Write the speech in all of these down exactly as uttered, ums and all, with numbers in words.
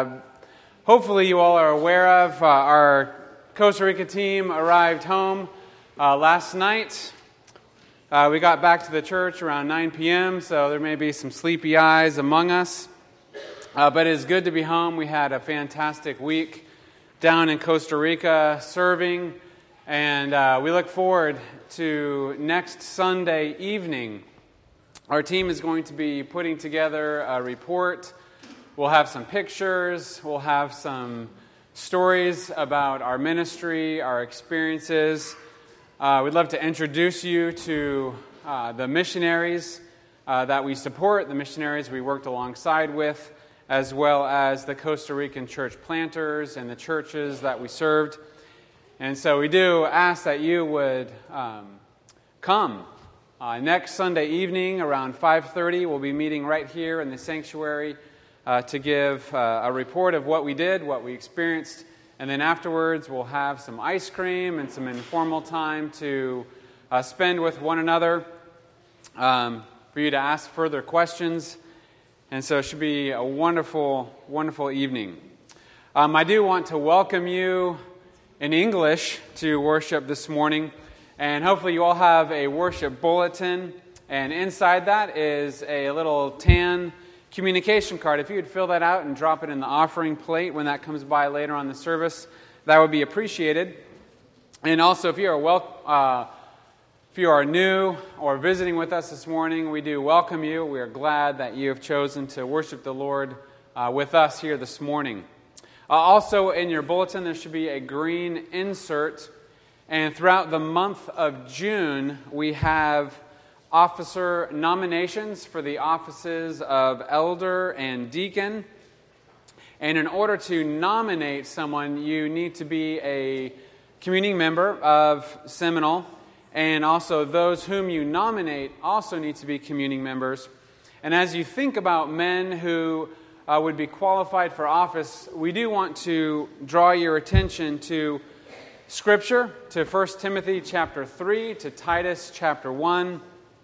uh, hopefully you all are aware of, uh, our Costa Rica team arrived home uh, last night. Uh, we got back to the church around nine p.m., so there may be some sleepy eyes among us. Uh, but it is good to be home. We had a fantastic week down in Costa Rica serving, and uh, we look forward to next Sunday evening. Our team is going to be putting together a report. We'll have some pictures. We'll have some stories about our ministry, our experiences. Uh, we'd love to introduce you to uh, the missionaries uh, that we support, the missionaries we worked alongside with, as well as the Costa Rican church planters and the churches that we served. And so we do ask that you would um, come. Uh, next Sunday evening around five thirty, we'll be meeting right here in the sanctuary uh, to give uh, a report of what we did, what we experienced, and then afterwards we'll have some ice cream and some informal time to uh, spend with one another, um, for you to ask further questions. And so it should be a wonderful, wonderful evening. Um, I do want to welcome you in English to worship this morning. And hopefully you all have a worship bulletin. And inside that is a little tan communication card. If you would fill that out and drop it in the offering plate when that comes by later on the service, that would be appreciated. And also, if you are well, uh, if you are new or visiting with us this morning, we do welcome you. We are glad that you have chosen to worship the Lord uh, with us here this morning. Uh, also, in your bulletin, there should be a green insert. And throughout the month of June, we have officer nominations for the offices of elder and deacon. And in order to nominate someone, you need to be a communing member of Seminole. And also those whom you nominate also need to be communing members. And as you think about men who uh, would be qualified for office, we do want to draw your attention to Scripture, to First Timothy chapter three, to Titus chapter one,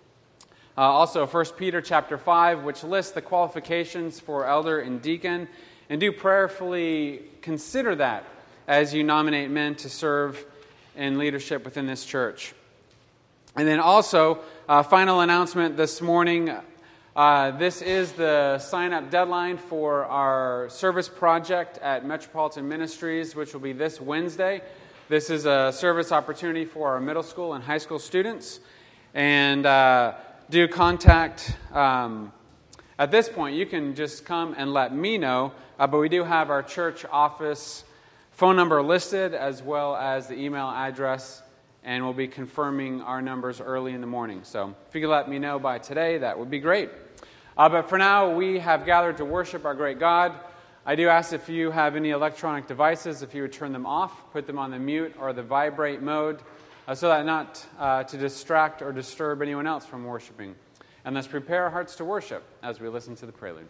uh, also First Peter chapter five, which lists the qualifications for elder and deacon. And do prayerfully consider that as you nominate men to serve in leadership within this church. And then also, uh, final announcement this morning. Uh, this is the sign-up deadline for our service project at Metropolitan Ministries, which will be this Wednesday. This is a service opportunity for our middle school and high school students. And uh, do contact, um, at this point, you can just come and let me know. Uh, but we do have our church office phone number listed, as well as the email address. And we'll be confirming our numbers early in the morning. So if you could let me know by today, that would be great. Uh, but for now, we have gathered to worship our great God. I do ask if you have any electronic devices, if you would turn them off, put them on the mute or the vibrate mode, uh, so that not uh, to distract or disturb anyone else from worshiping. And let's prepare our hearts to worship as we listen to the prelude.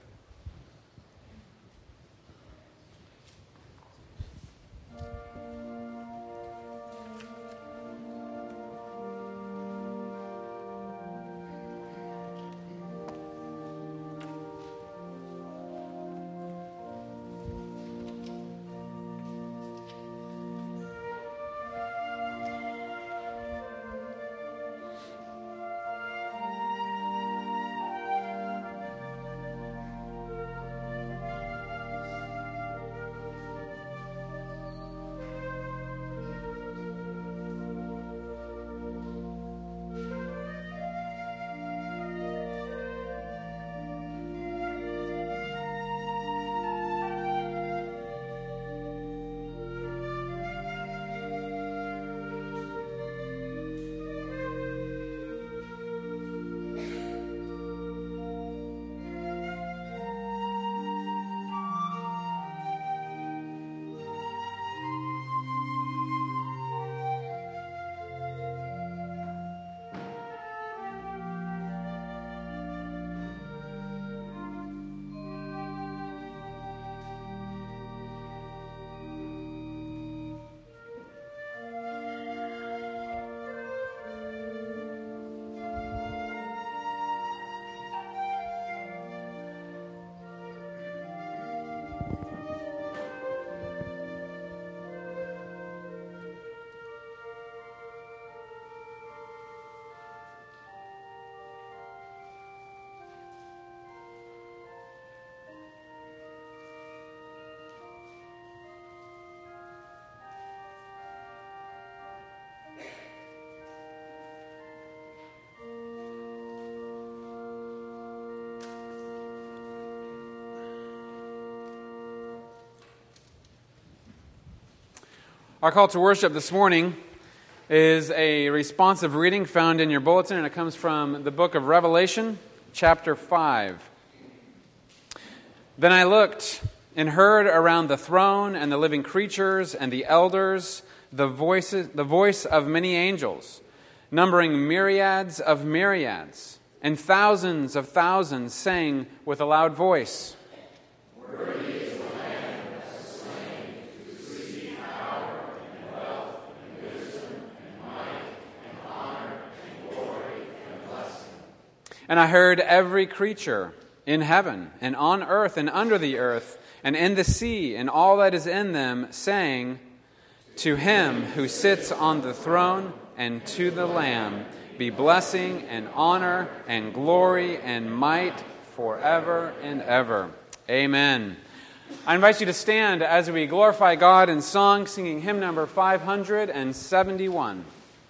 Our call to worship this morning is a responsive reading found in your bulletin, and it comes from the book of Revelation, chapter five. Then I looked and heard around the throne and the living creatures and the elders the voices, the voice of many angels, numbering myriads of myriads, and thousands of thousands, saying with a loud voice, "Worthy is the Lamb that was slain to receive power and wealth and wisdom and might and honor and glory and blessing." And I heard every creature in heaven and on earth and under the earth and in the sea and all that is in them, saying, "To him who sits on the throne and to the Lamb be blessing and honor and glory and might forever and ever. Amen." I invite you to stand as we glorify God in song, singing hymn number five hundred seventy-one.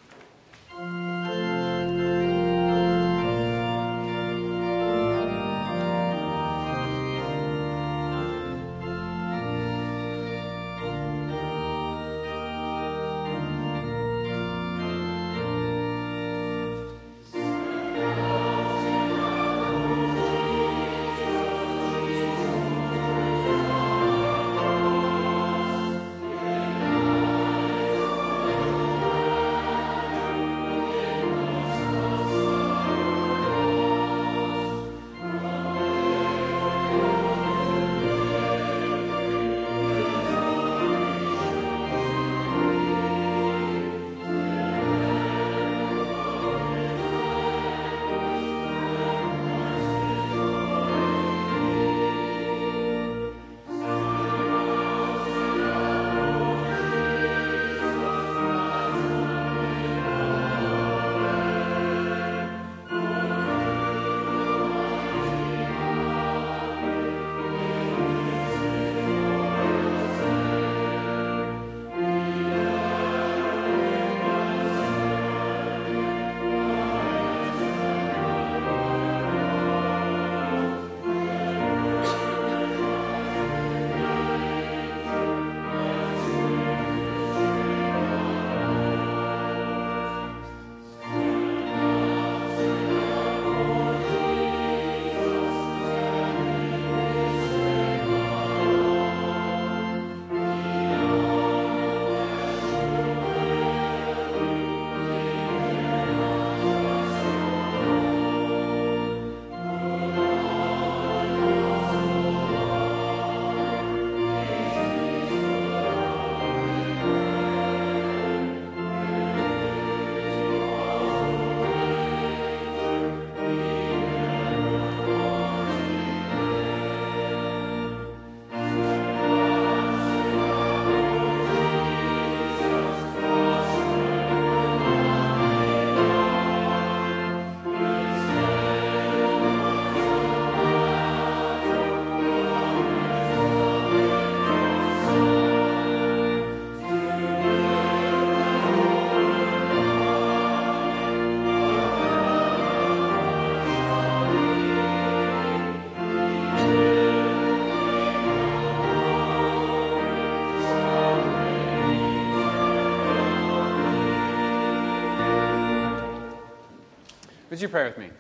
Would you pray with me?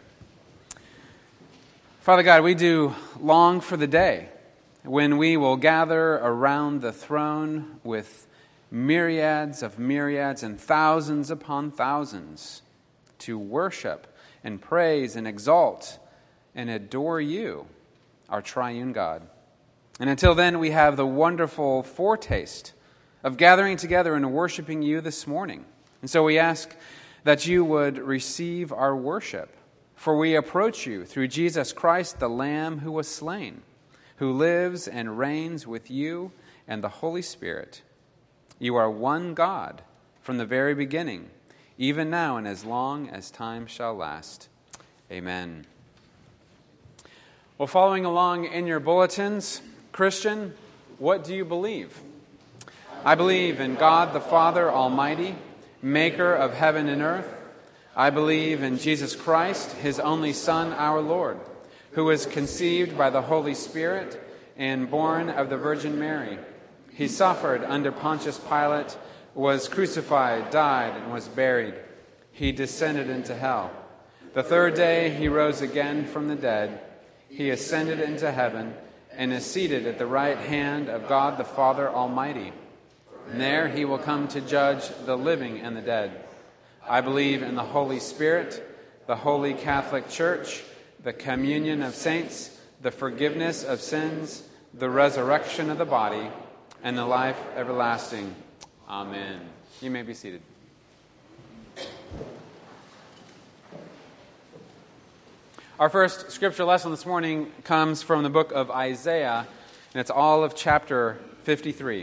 Father God, we do long for the day when we will gather around the throne with myriads of myriads and thousands upon thousands to worship and praise and exalt and adore you, our triune God. And until then, we have the wonderful foretaste of gathering together and worshiping you this morning. And so we ask that you would receive our worship, for we approach you through Jesus Christ, the Lamb who was slain, who lives and reigns with you and the Holy Spirit. You are one God from the very beginning, even now and as long as time shall last. Amen. Well, following along in your bulletins, Christian, what do you believe? I believe in God the Father Almighty, maker of heaven and earth. I believe in Jesus Christ, his only Son, our Lord, who was conceived by the Holy Spirit and born of the Virgin Mary. He suffered under Pontius Pilate, was crucified, died, and was buried. He descended into hell. The third day he rose again from the dead. He ascended into heaven and is seated at the right hand of God the Father Almighty. And there he will come to judge the living and the dead. I believe in the Holy Spirit, the Holy Catholic Church, the communion of saints, the forgiveness of sins, the resurrection of the body, and the life everlasting. Amen. You may be seated. Our first scripture lesson this morning comes from the book of Isaiah, and it's all of chapter fifty-three.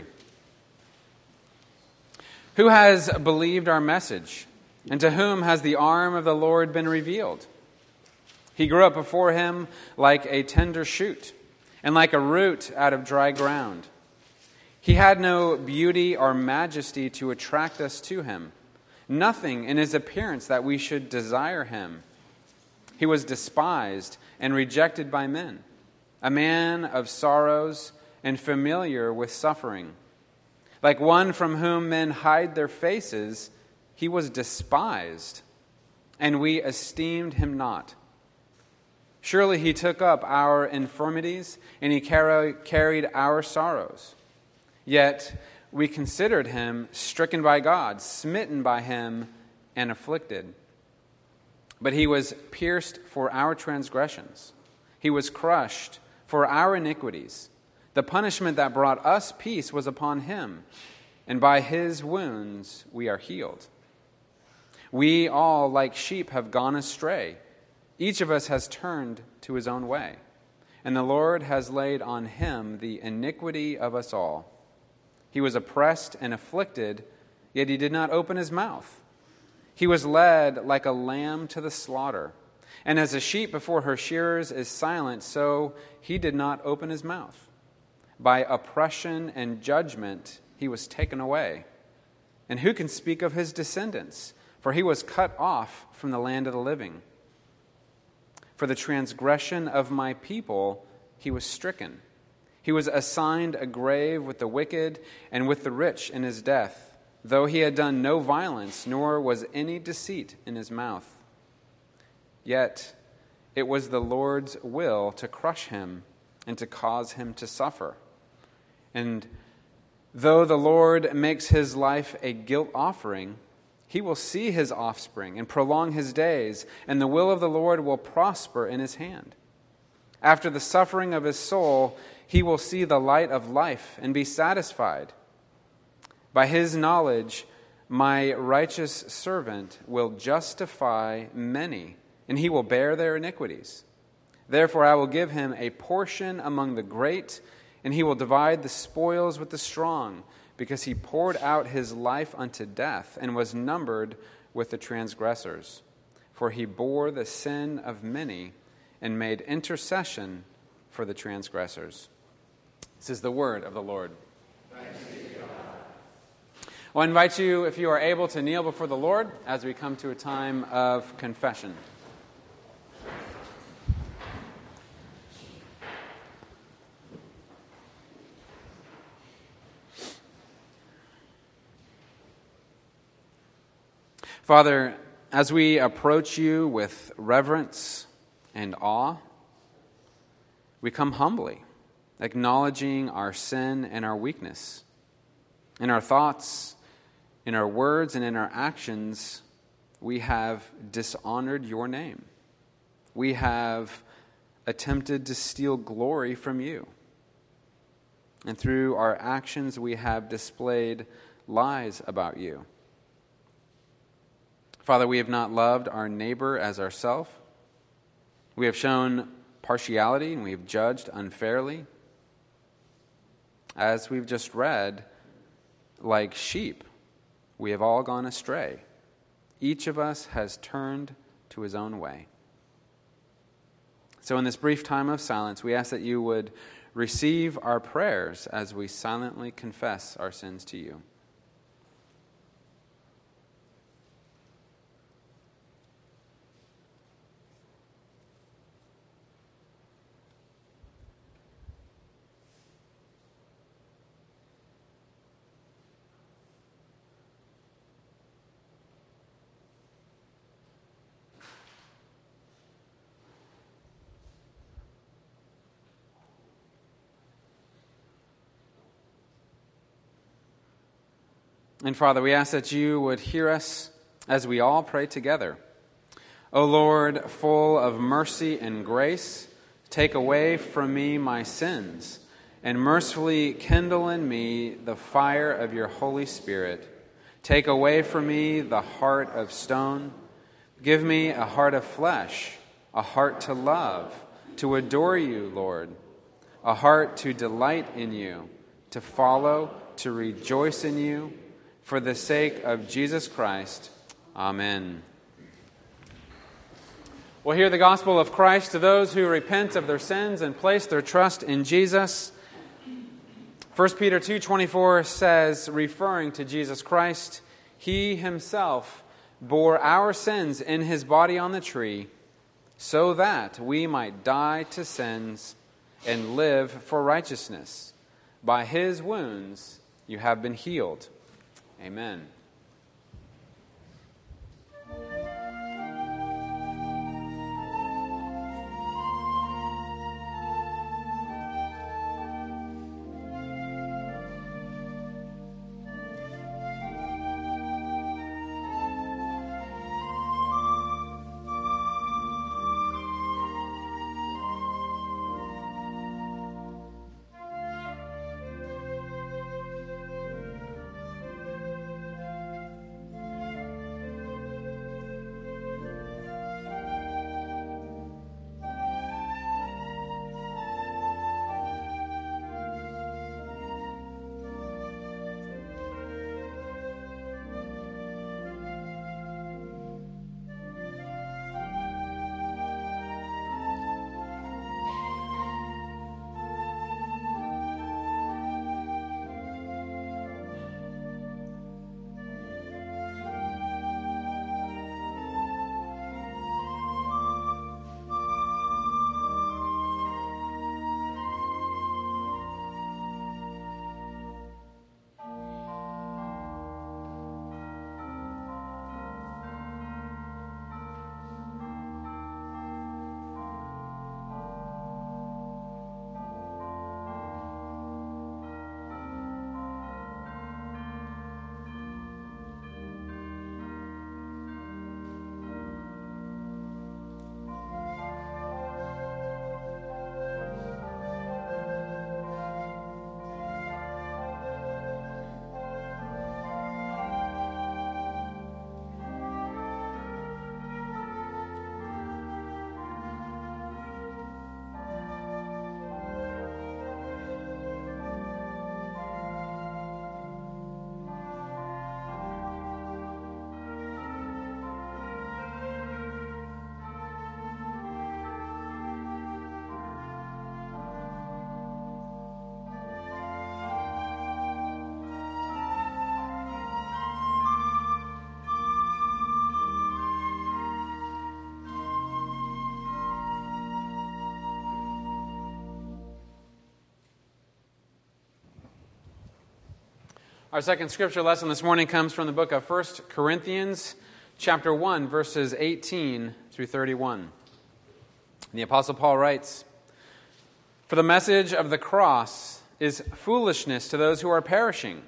Who has believed our message, and to whom has the arm of the Lord been revealed? He grew up before him like a tender shoot, and like a root out of dry ground. He had no beauty or majesty to attract us to him, nothing in his appearance that we should desire him. He was despised and rejected by men, a man of sorrows and familiar with suffering. Like one from whom men hide their faces, he was despised, and we esteemed him not. Surely he took up our infirmities, and he carried our sorrows. Yet we considered him stricken by God, smitten by him, and afflicted. But he was pierced for our transgressions. He was crushed for our iniquities. The punishment that brought us peace was upon him, and by his wounds we are healed. We all, like sheep, have gone astray. Each of us has turned to his own way, and the Lord has laid on him the iniquity of us all. He was oppressed and afflicted, yet he did not open his mouth. He was led like a lamb to the slaughter, and as a sheep before her shearers is silent, so he did not open his mouth. By oppression and judgment he was taken away. And who can speak of his descendants? For he was cut off from the land of the living. For the transgression of my people he was stricken. He was assigned a grave with the wicked and with the rich in his death, though he had done no violence, nor was any deceit in his mouth. Yet it was the Lord's will to crush him and to cause him to suffer. And though the Lord makes his life a guilt offering, he will see his offspring and prolong his days, and the will of the Lord will prosper in his hand. After the suffering of his soul, he will see the light of life and be satisfied. By his knowledge, my righteous servant will justify many, and he will bear their iniquities. Therefore I will give him a portion among the great, and he will divide the spoils with the strong, because he poured out his life unto death and was numbered with the transgressors. For he bore the sin of many and made intercession for the transgressors. This is the word of the Lord. Thanks be to God. Well, I invite you, if you are able, to kneel before the Lord as we come to a time of confession. Father, as we approach you with reverence and awe, we come humbly, acknowledging our sin and our weakness. In our thoughts, in our words, and in our actions, we have dishonored your name. We have attempted to steal glory from you. And through our actions, we have displayed lies about you. Father, we have not loved our neighbor as ourselves. We have shown partiality and we have judged unfairly. As we've just read, like sheep, we have all gone astray. Each of us has turned to his own way. So in this brief time of silence, we ask that you would receive our prayers as we silently confess our sins to you. And Father, we ask that you would hear us as we all pray together. O Lord, full of mercy and grace, take away from me my sins, and mercifully kindle in me the fire of your Holy Spirit. Take away from me the heart of stone. Give me a heart of flesh, a heart to love, to adore you, Lord, a heart to delight in you, to follow, to rejoice in you, for the sake of Jesus Christ. Amen. We'll hear the gospel of Christ to those who repent of their sins and place their trust in Jesus. First Peter two twenty-four says, referring to Jesus Christ, He himself bore our sins in his body on the tree, so that we might die to sins and live for righteousness. By his wounds you have been healed. Amen. Our second scripture lesson this morning comes from the book of First Corinthians, chapter one, verses eighteen through thirty-one. The Apostle Paul writes, "For the message of the cross is foolishness to those who are perishing,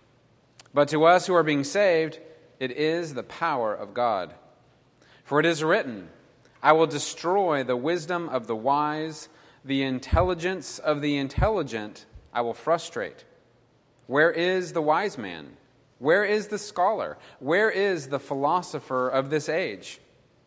but to us who are being saved, it is the power of God. For it is written, I will destroy the wisdom of the wise, the intelligence of the intelligent I will frustrate. Where is the wise man? Where is the scholar? Where is the philosopher of this age?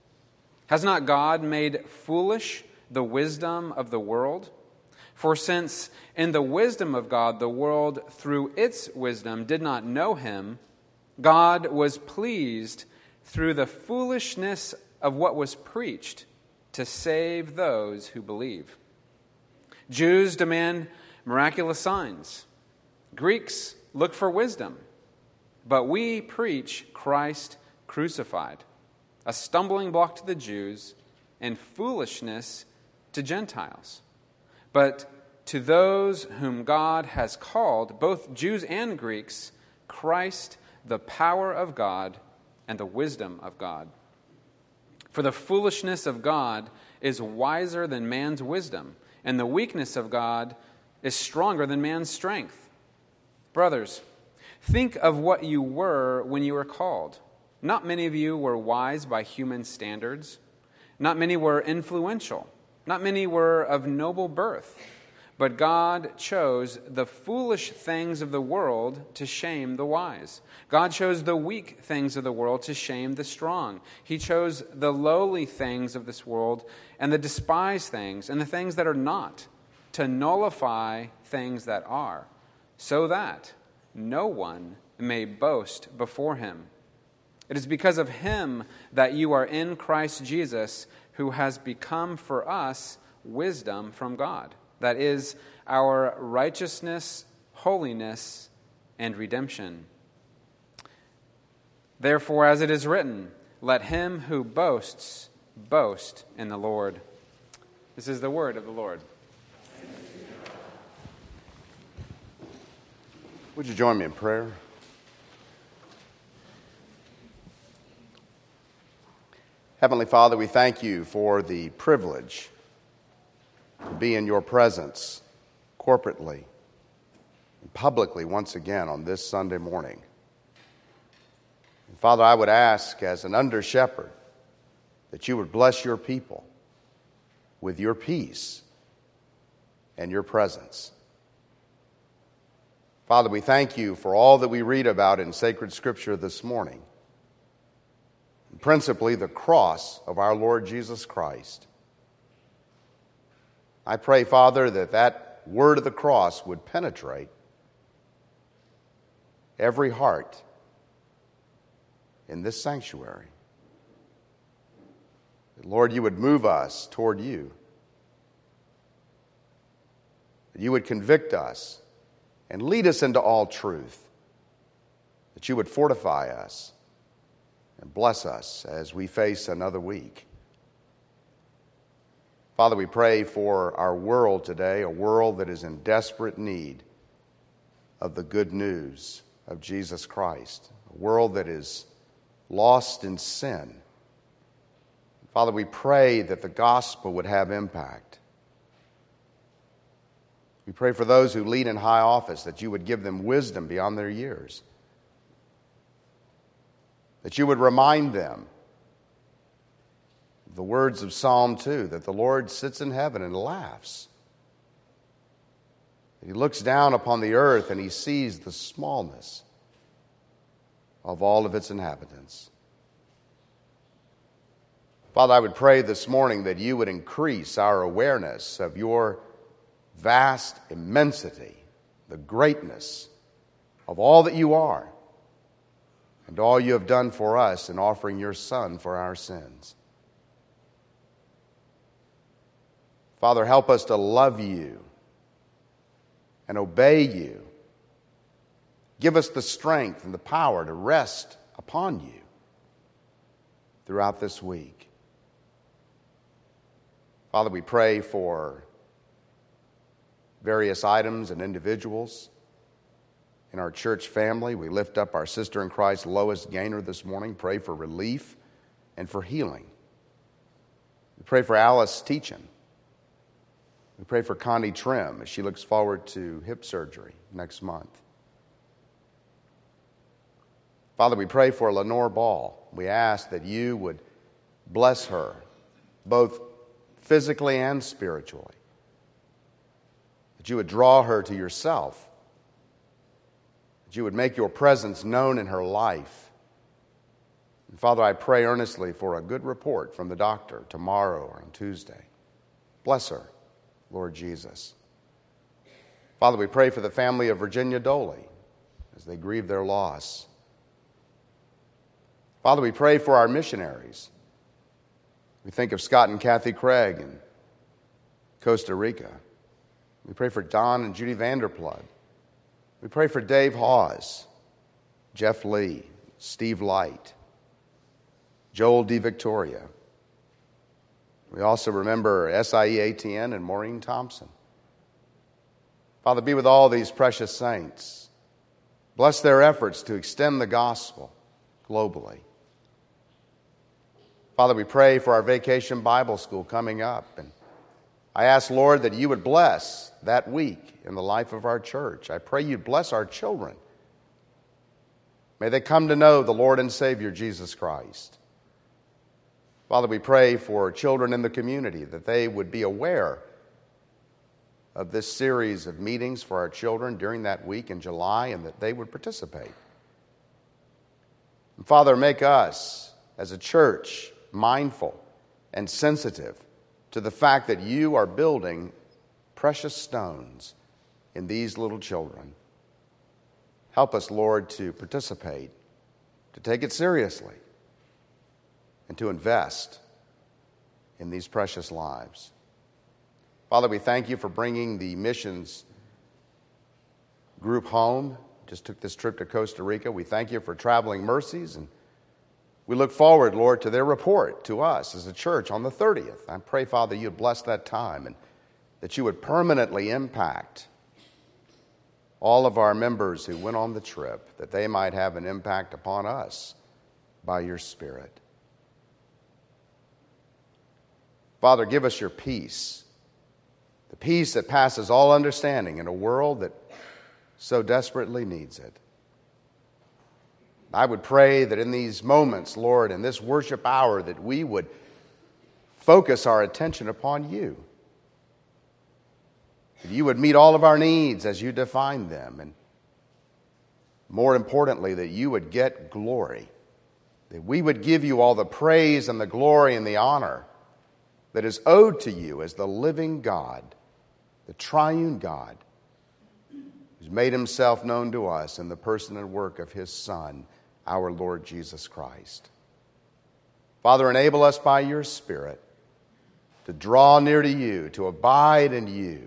Has not God made foolish the wisdom of the world? For since in the wisdom of God the world through its wisdom did not know him, God was pleased through the foolishness of what was preached to save those who believe. Jews demand miraculous signs. Greeks look for wisdom, but we preach Christ crucified, a stumbling block to the Jews and foolishness to Gentiles. But to those whom God has called, both Jews and Greeks, Christ, the power of God and the wisdom of God. For the foolishness of God is wiser than man's wisdom, and the weakness of God is stronger than man's strength. Brothers, Think of what you were when you were called. Not many of you were wise by human standards. Not many were influential. Not many were of noble birth. But God chose the foolish things of the world to shame the wise. God chose the weak things of the world to shame the strong. He chose the lowly things of this world and the despised things and the things that are not, to nullify things that are, so that no one may boast before him. It is because of him that you are in Christ Jesus, who has become for us wisdom from God. That is our righteousness, holiness, and redemption. Therefore, as it is written, let him who boasts boast in the Lord. This is the word of the Lord. Would you join me in prayer? Heavenly Father, we thank you for the privilege to be in your presence corporately and publicly once again on this Sunday morning. And Father, I would ask as an under-shepherd that you would bless your people with your peace and your presence. Father, we thank you for all that we read about in sacred Scripture this morning, and principally the cross of our Lord Jesus Christ. I pray, Father, that that word of the cross would penetrate every heart in this sanctuary. That, Lord, you would move us toward you. That you would convict us and lead us into all truth. That you would fortify us and bless us as we face another week. Father, we pray for our world today, a world that is in desperate need of the good news of Jesus Christ, a world that is lost in sin. Father, we pray that the gospel would have impact. We pray for those who lead in high office, that you would give them wisdom beyond their years, that you would remind them the words of Psalm two, that the Lord sits in heaven and laughs. He looks down upon the earth and he sees the smallness of all of its inhabitants. Father, I would pray this morning that you would increase our awareness of your vast immensity, the greatness of all that you are, and all you have done for us in offering your Son for our sins. Father, help us to love you and obey you. Give us the strength and the power to rest upon you throughout this week. Father, we pray for various items and individuals in our church family. We lift up our sister in Christ, Lois Gaynor, this morning. Pray for relief and for healing. We pray for Alice Teachin. We pray for Connie Trim as she looks forward to hip surgery next month. Father, we pray for Lenore Ball. We ask that you would bless her, both physically and spiritually. That you would draw her to yourself. That you would make your presence known in her life. And Father, I pray earnestly for a good report from the doctor tomorrow or on Tuesday. Bless her, Lord Jesus. Father, we pray for the family of Virginia Doley as they grieve their loss. Father, we pray for our missionaries. We think of Scott and Kathy Craig in Costa Rica. We pray for Don and Judy Vanderplood. We pray for Dave Hawes, Jeff Lee, Steve Light, Joel DeVictoria. We also remember S I E A T N and Maureen Thompson. Father, be with all these precious saints. Bless their efforts to extend the gospel globally. Father, we pray for our Vacation Bible School coming up. And I ask, Lord, that you would bless that week in the life of our church. I pray you'd bless our children May they come to know the Lord and Savior, Jesus Christ. Father, we pray for children in the community, that they would be aware of this series of meetings for our children during that week in July, and that they would participate. And Father, make us, as a church, mindful and sensitive to the fact that you are building precious stones in these little children. Help us, Lord, to participate, to take it seriously, and to invest in these precious lives. Father, we thank you for bringing the missions group home. Just took this trip to Costa Rica. We thank you for traveling mercies, and we look forward, Lord, to their report to us as a church on the thirtieth. I pray, Father, you'd bless that time, and that you would permanently impact all of our members who went on the trip, that they might have an impact upon us by your Spirit. Father, give us your peace, the peace that passes all understanding in a world that so desperately needs it. I would pray that in these moments, Lord, in this worship hour, that we would focus our attention upon you. That you would meet all of our needs as you define them. And more importantly, that you would get glory. That we would give you all the praise and the glory and the honor that is owed to you as the living God, the triune God, who's made himself known to us in the person and work of his Son, our Lord Jesus Christ. Father, enable us by your Spirit to draw near to you, to abide in you,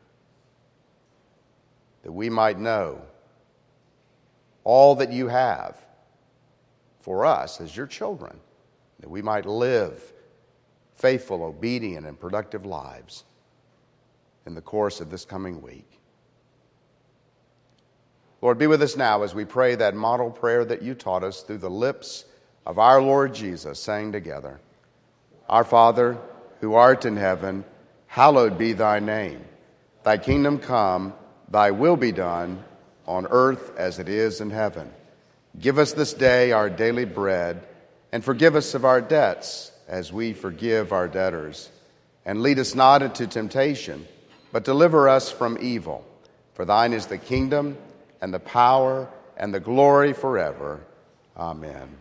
that we might know all that you have for us as your children, that we might live faithful, obedient, and productive lives in the course of this coming week. Lord, be with us now as we pray that model prayer that you taught us through the lips of our Lord Jesus, saying together, Our Father, who art in heaven, hallowed be thy name. Thy kingdom come, thy will be done, on earth as it is in heaven. Give us this day our daily bread, and forgive us of our debts, as we forgive our debtors. And lead us not into temptation, but deliver us from evil. For thine is the kingdom, and the power, and the glory forever. Amen.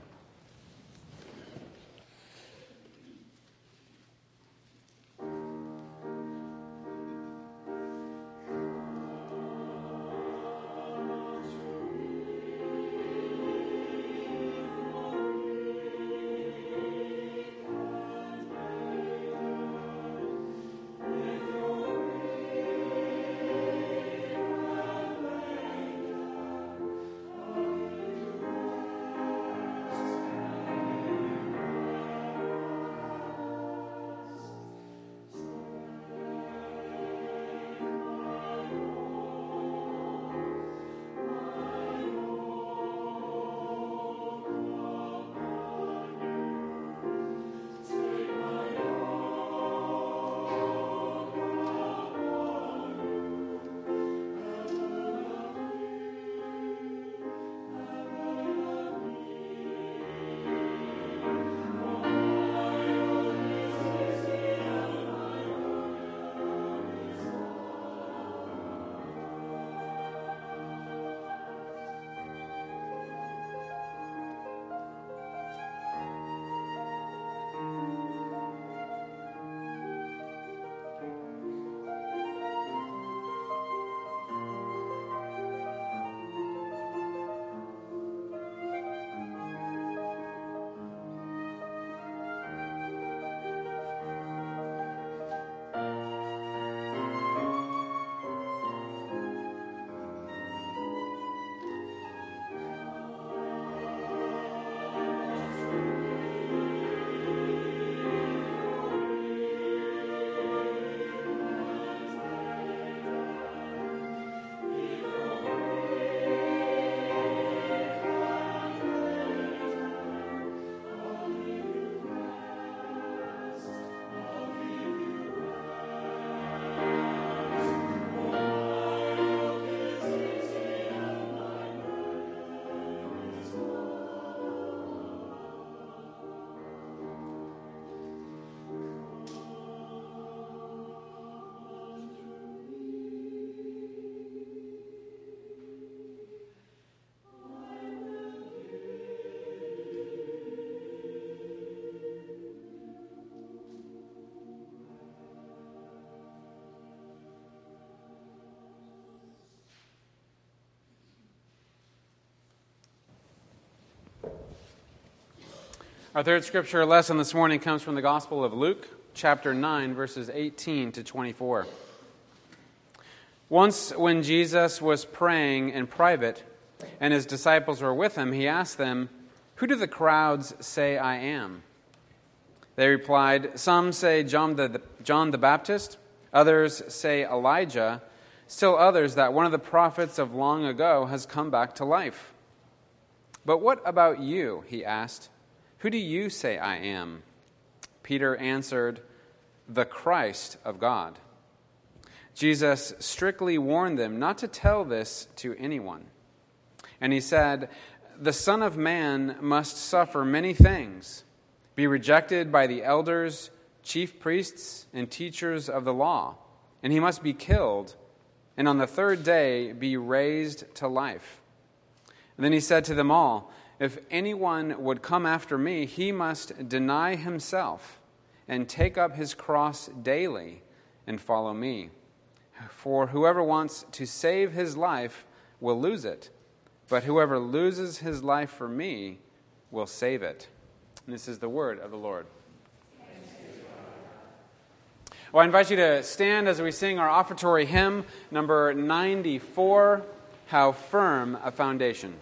Our third scripture lesson this morning comes from the Gospel of Luke, chapter nine, verses eighteen to twenty-four. Once when Jesus was praying in private and his disciples were with him, he asked them, "Who do the crowds say I am?" They replied, "Some say John the, John the Baptist, others say Elijah, still others that one of the prophets of long ago has come back to life." "But what about you?" he asked. "Who do you say I am?" Peter answered, "The Christ of God." Jesus strictly warned them not to tell this to anyone. And he said, "The Son of Man must suffer many things, be rejected by the elders, chief priests, and teachers of the law, and he must be killed, and on the third day be raised to life." And then he said to them all, "If anyone would come after me, he must deny himself and take up his cross daily and follow me. For whoever wants to save his life will lose it, but whoever loses his life for me will save it." And this is the word of the Lord. Well, I invite you to stand as we sing our offertory hymn, number ninety-four, "How Firm a Foundation."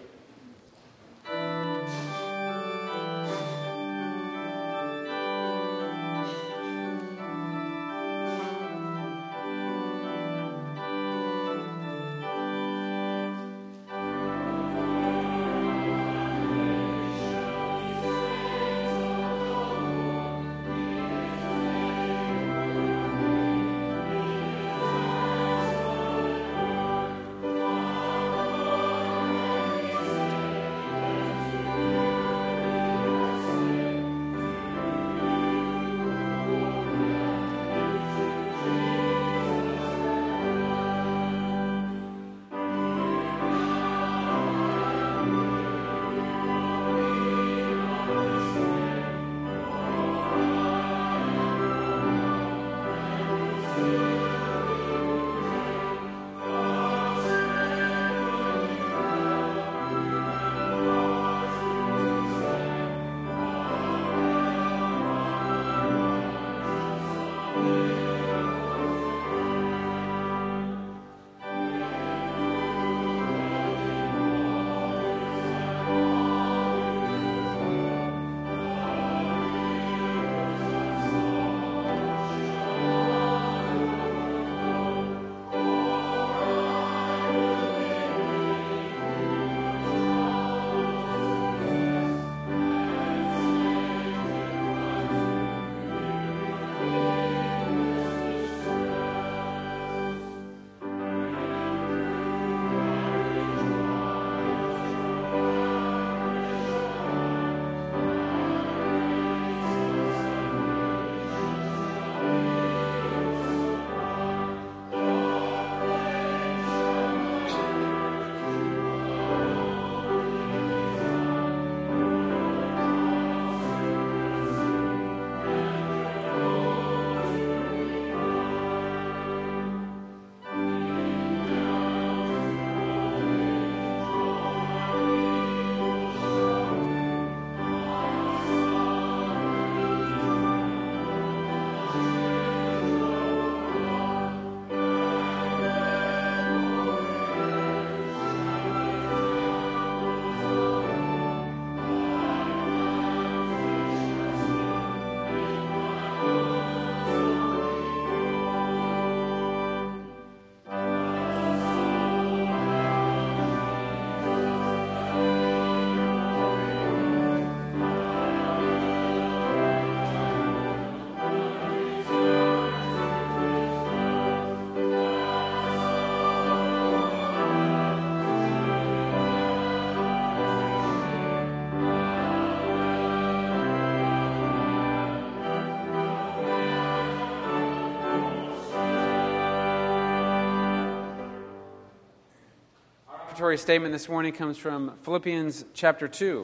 Statement this morning comes from Philippians chapter two.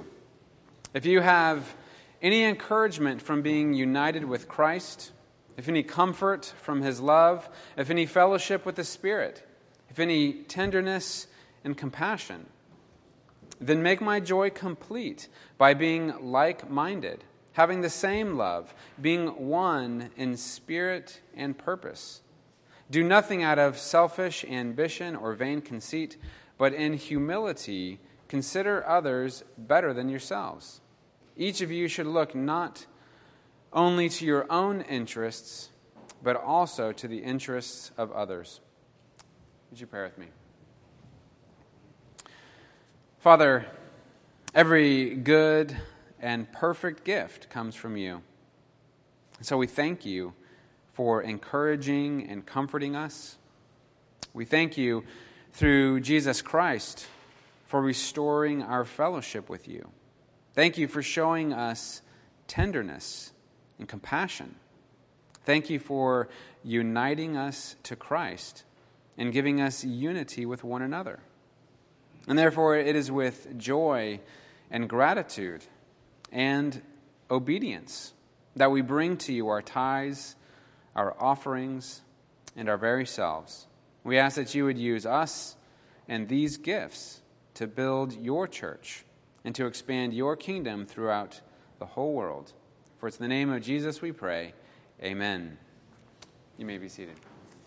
If you have any encouragement from being united with Christ, if any comfort from his love, if any fellowship with the Spirit, if any tenderness and compassion, Then make my joy complete by being like-minded, having the same love, being one in spirit and purpose. Do nothing out of selfish ambition or vain conceit, but in humility consider others better than yourselves. Each of you should look not only to your own interests, but also to the interests of others. Would you pray with me? Father, every good and perfect gift comes from you. So we thank you for encouraging and comforting us. We thank you through Jesus Christ for restoring our fellowship with you. Thank you for showing us tenderness and compassion. Thank you for uniting us to Christ and giving us unity with one another. And therefore it is with joy and gratitude and obedience that we bring to you our tithes, our offerings, and our very selves. We ask that you would use us and these gifts to build your church and to expand your kingdom throughout the whole world. For it's in the name of Jesus we pray. Amen. You may be seated.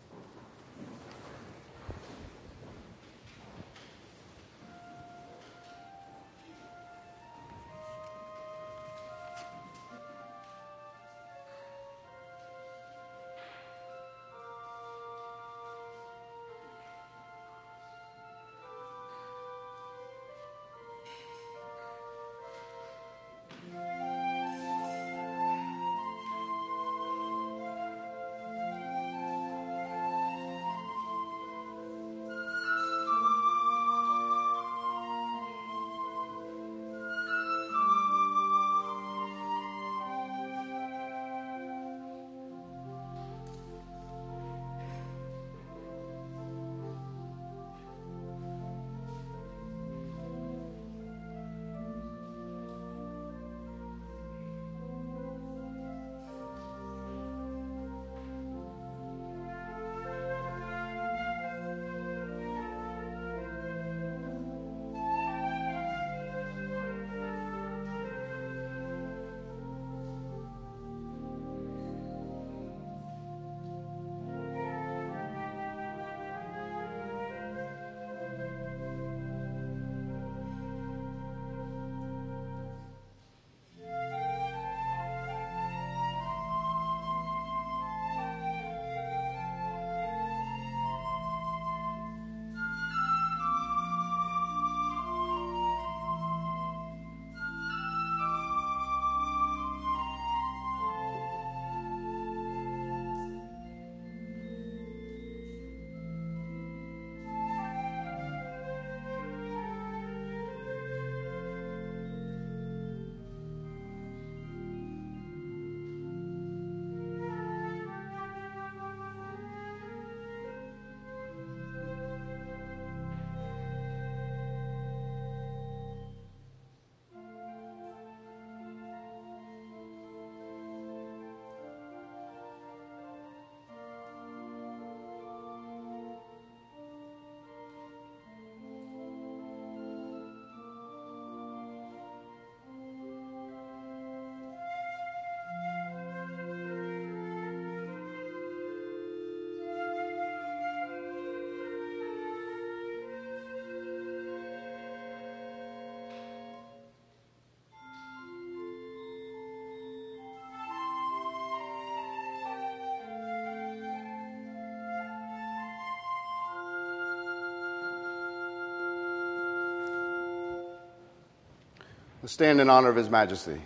Let's stand in honor of His Majesty.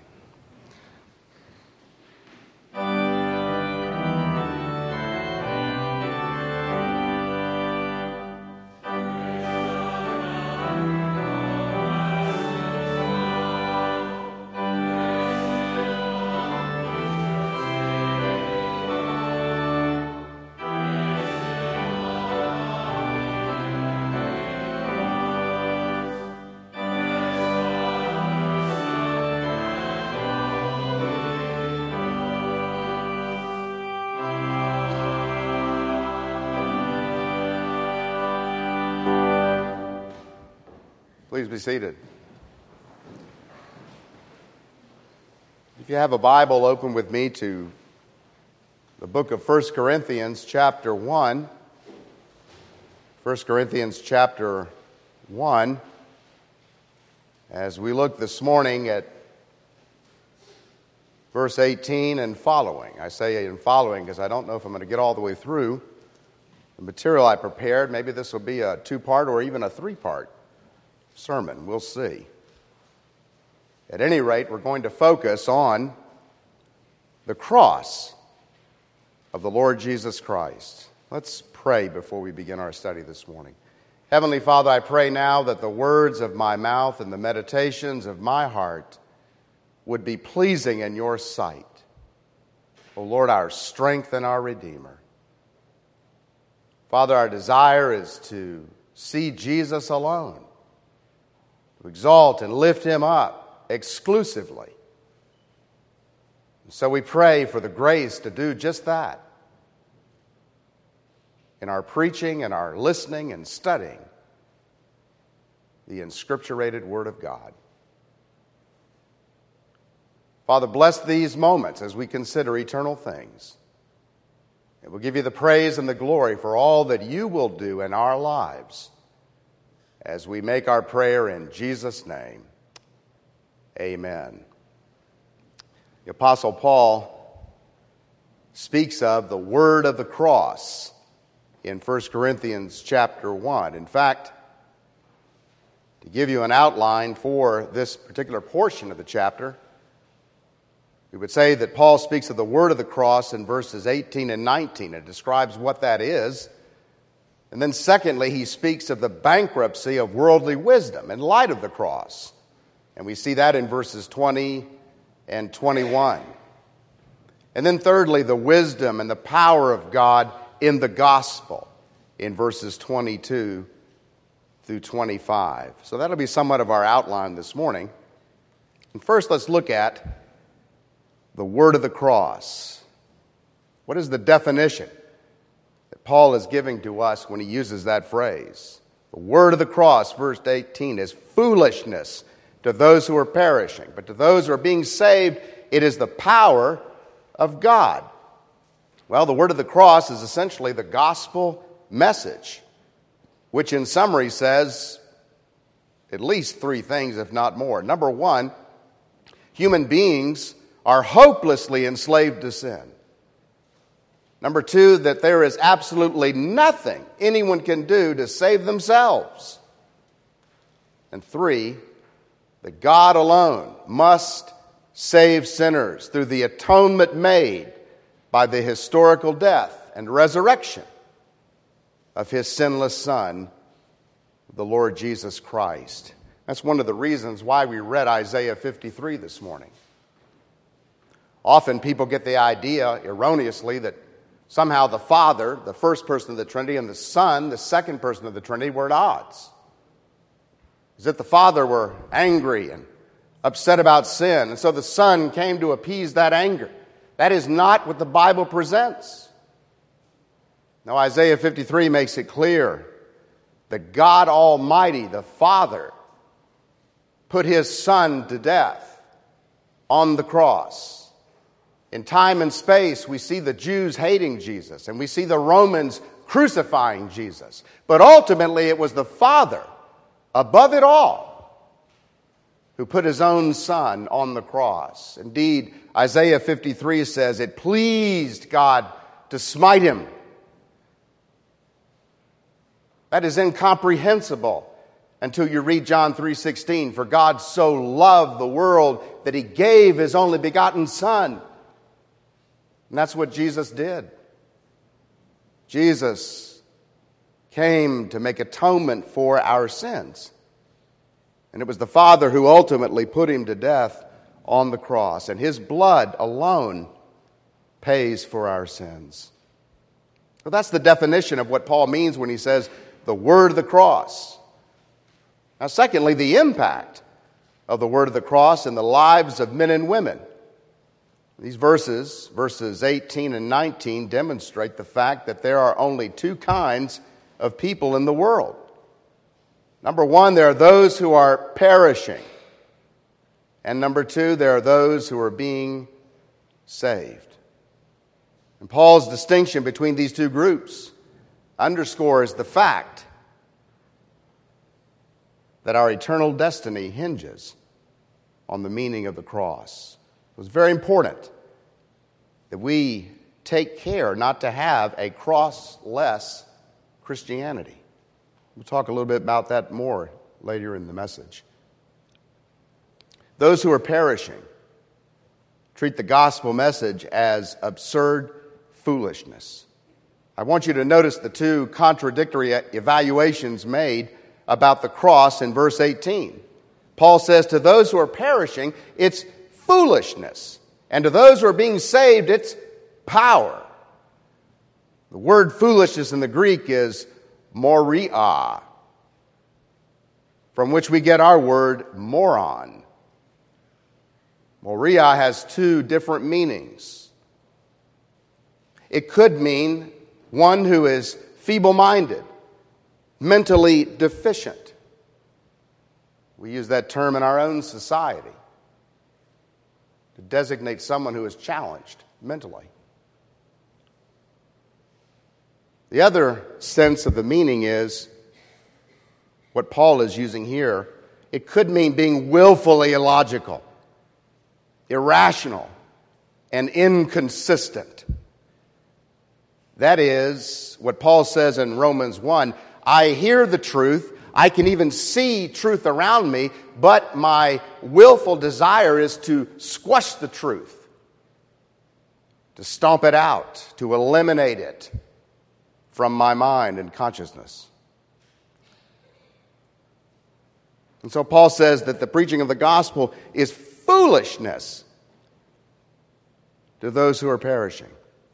Please be seated. If you have a Bible, open with me to the book of First Corinthians chapter one. First Corinthians chapter one. As we look this morning at verse eighteen and following. I say and following because I don't know if I'm going to get all the way through the material I prepared. Maybe this will be a two-part or even a three-part sermon. We'll see. At any rate, we're going to focus on the cross of the Lord Jesus Christ. Let's pray before we begin our study this morning. Heavenly Father, I pray now that the words of my mouth and the meditations of my heart would be pleasing in your sight. O Lord, our strength and our Redeemer. Father, our desire is to see Jesus alone, to exalt and lift him up exclusively. So we pray for the grace to do just that in our preaching and our listening and studying the inscripturated Word of God. Father, bless these moments as we consider eternal things. And we'll give you the praise and the glory for all that you will do in our lives as we make our prayer in Jesus' name. Amen. The Apostle Paul speaks of the word of the cross in First Corinthians chapter one. In fact, to give you an outline for this particular portion of the chapter, we would say that Paul speaks of the word of the cross in verses eighteen and nineteen. It describes what that is. And then secondly, he speaks of the bankruptcy of worldly wisdom in light of the cross. And we see that in verses twenty and twenty-one. And then thirdly, the wisdom and the power of God in the gospel in verses twenty-two through twenty-five. So that'll be somewhat of our outline this morning. And first, let's look at the word of the cross. What is the definition that Paul is giving to us when he uses that phrase? The word of the cross, verse eighteen, is foolishness to those who are perishing, but to those who are being saved, it is the power of God. Well, the word of the cross is essentially the gospel message, which in summary says at least three things, if not more. Number one, human beings are hopelessly enslaved to sin. Number two, that there is absolutely nothing anyone can do to save themselves. And three, that God alone must save sinners through the atonement made by the historical death and resurrection of his sinless Son, the Lord Jesus Christ. That's one of the reasons why we read Isaiah fifty-three this morning. Often people get the idea, erroneously, that somehow the Father, the first person of the Trinity, and the Son, the second person of the Trinity, were at odds. As if the Father were angry and upset about sin, and so the Son came to appease that anger. That is not what the Bible presents. Now, Isaiah fifty-three makes it clear that God Almighty, the Father, put his Son to death on the cross. In time and space, we see the Jews hating Jesus, and we see the Romans crucifying Jesus. But ultimately, it was the Father, above it all, who put his own Son on the cross. Indeed, Isaiah fifty-three says, it pleased God to smite him. That is incomprehensible until you read John three sixteen. For God so loved the world that he gave his only begotten Son. And that's what Jesus did. Jesus came to make atonement for our sins. And it was the Father who ultimately put him to death on the cross. And his blood alone pays for our sins. Well, that's the definition of what Paul means when he says the word of the cross. Now, secondly, the impact of the word of the cross in the lives of men and women. These verses, verses eighteen and nineteen, demonstrate the fact that there are only two kinds of people in the world. Number one, there are those who are perishing. And number two, there are those who are being saved. And Paul's distinction between these two groups underscores the fact that our eternal destiny hinges on the meaning of the cross. It was very important that we take care not to have a crossless Christianity. We'll talk a little bit about that more later in the message. Those who are perishing treat the gospel message as absurd foolishness. I want you to notice the two contradictory evaluations made about the cross in verse eighteen. Paul says to those who are perishing, it's foolishness. And to those who are being saved, it's power. The word foolishness in the Greek is moria, from which we get our word moron. Moria has two different meanings. It could mean one who is feeble-minded, mentally deficient. We use that term in our own society to designate someone who is challenged mentally. The other sense of the meaning is what Paul is using here. It could mean being willfully illogical, irrational, and inconsistent. That is what Paul says in Romans one. I hear the truth. I can even see truth around me, but my willful desire is to squash the truth, to stomp it out, to eliminate it from my mind and consciousness. And so Paul says that the preaching of the gospel is foolishness to those who are perishing.